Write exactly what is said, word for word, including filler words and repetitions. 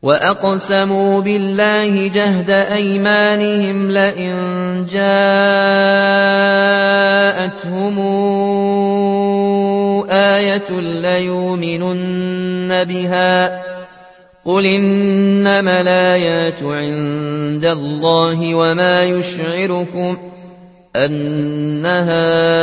وأقسموا بالله جهد أيمانهم لئن جاءتهم آية ليؤمنن بها قل إنما الآيات عند الله وما يشعركم أنها